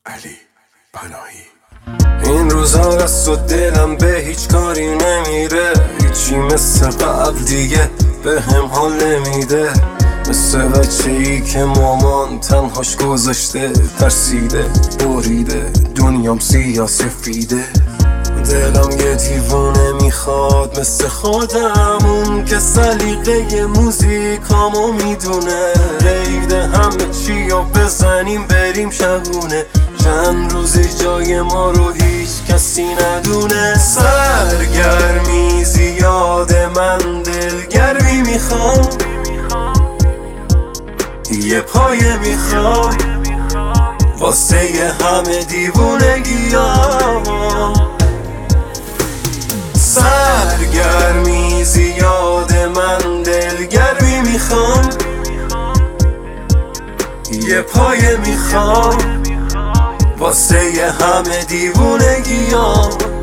علی پناهی. این روزا دست و دلم به هیچ کاری نمیره، هیچی مثل قبل دیگه به هم حال نمیده. مثل بچه ای که مامان تنهاش گذاشته، ترسیده بریده دنیام سیاه سفیده. دلم یه دیوونه میخواد مثل خودم، اون که سلیقه موزیکامو میدونه. ریده همه چی و بزنیم بریم شبونه، چند روزی جای ما رو هیچ کسی ندونه. سرگرمی زیاده من دلگرمی میخوام، یه پایه میخوام واسه همه دیوونگیام. سرگرمی زیاده من دلگرمی میخوام، یه پایه میخوام واسه همه دیوونگیام.